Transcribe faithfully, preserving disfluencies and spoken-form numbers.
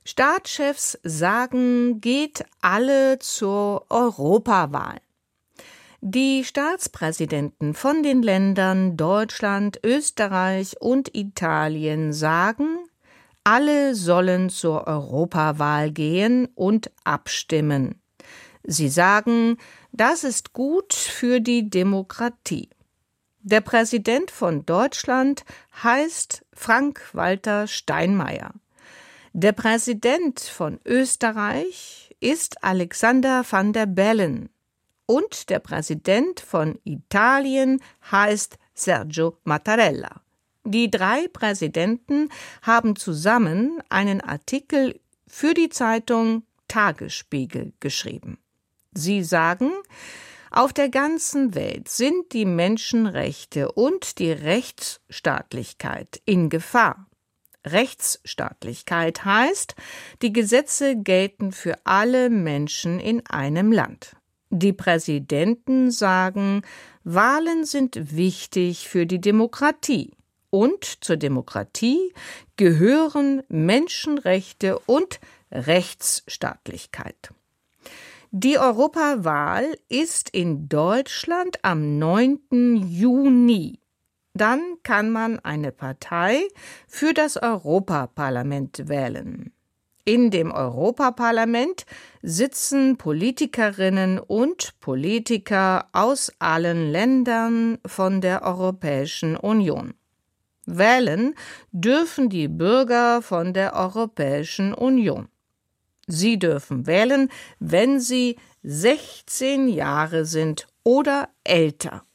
Staatschefs sagen, geht alle zur Europawahl. Die Staatspräsidenten von den Ländern Deutschland, Österreich und Italien sagen, alle sollen zur Europawahl gehen und abstimmen. Sie sagen, das ist gut für die Demokratie. Der Präsident von Deutschland heißt Frank-Walter Steinmeier. Der Präsident von Österreich ist Alexander Van der Bellen. Und der Präsident von Italien heißt Sergio Mattarella. Die drei Präsidenten haben zusammen einen Artikel für die Zeitung Tagesspiegel geschrieben. Sie sagen, auf der ganzen Welt sind die Menschenrechte und die Rechtsstaatlichkeit in Gefahr. Rechtsstaatlichkeit heißt, die Gesetze gelten für alle Menschen in einem Land. Die Präsidenten sagen, Wahlen sind wichtig für die Demokratie. Und zur Demokratie gehören Menschenrechte und Rechtsstaatlichkeit. Die Europawahl ist in Deutschland am neunten Juni. Dann kann man eine Partei für das Europaparlament wählen. In dem Europaparlament sitzen Politikerinnen und Politiker aus allen Ländern von der Europäischen Union. Wählen dürfen die Bürger von der Europäischen Union. Sie dürfen wählen, wenn sie sechzehn Jahre sind oder älter.